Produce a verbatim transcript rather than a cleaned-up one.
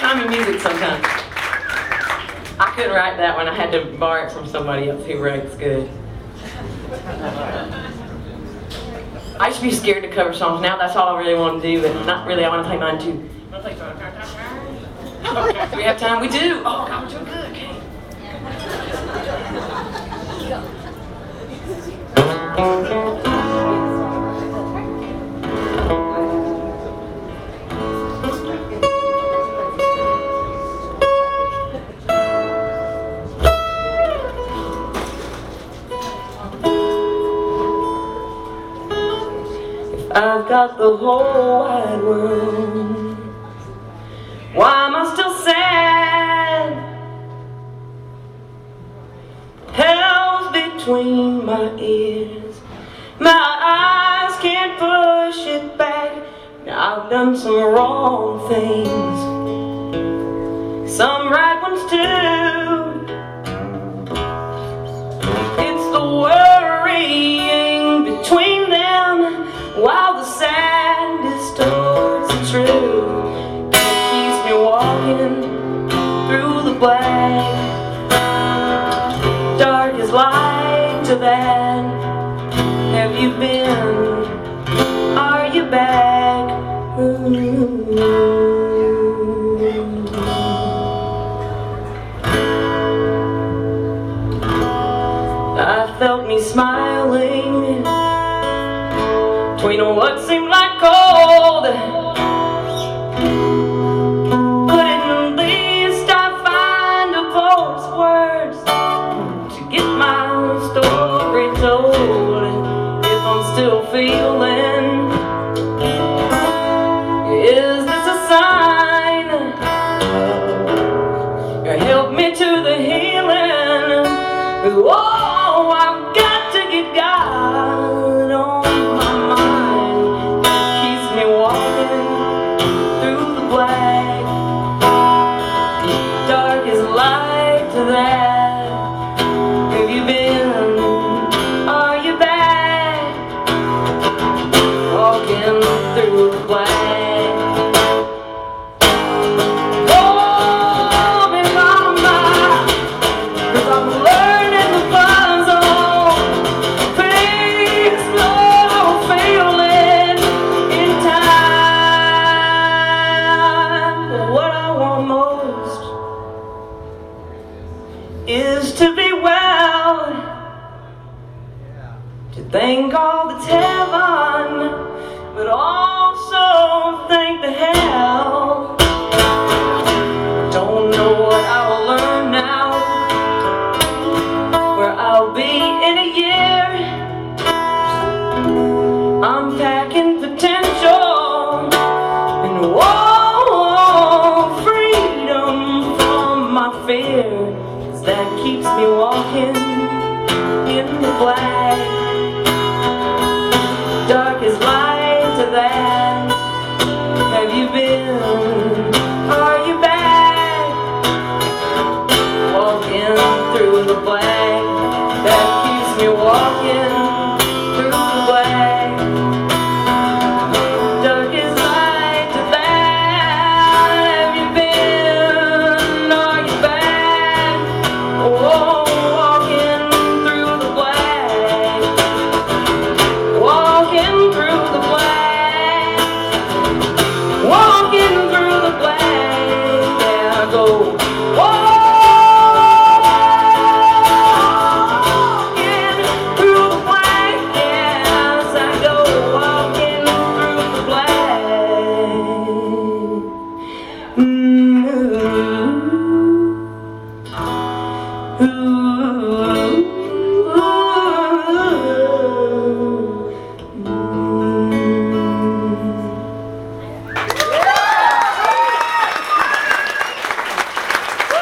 time in music sometimes. I couldn't write that one. I had to borrow it from somebody else who writes good. I used to be scared to cover songs. Now that's all I really want to do, but not really. I want to play mine too. Want to play? Do we have time? We do. Oh God, we're doing good. Okay. I've got the whole wide world. Why am I still sad? Hell's between my ears. My eyes can't push it back. Now I've done some wrong things, some right ones too. It's the worrying between them, while the sand is towards the truth. It keeps me walking through the black. Dark is light to that. Have you been? Are you back? Ooh. I felt me smiling between what seemed like gold, but at least I find a poet's words to get my story told. If I'm still feeling, is this a sign? Help me to the healing. Whoa, I've got to get God on my mind. It keeps me walking through the black. Dark is light to that. Have you been? Are you back? Walking through the black. Is to be well, to thank all that's heaven, but also thank the hell. Don't know what I will learn now, where I'll be in a year. I'm packing potential and whoa, freedom from my fear. That keeps me walking in the black.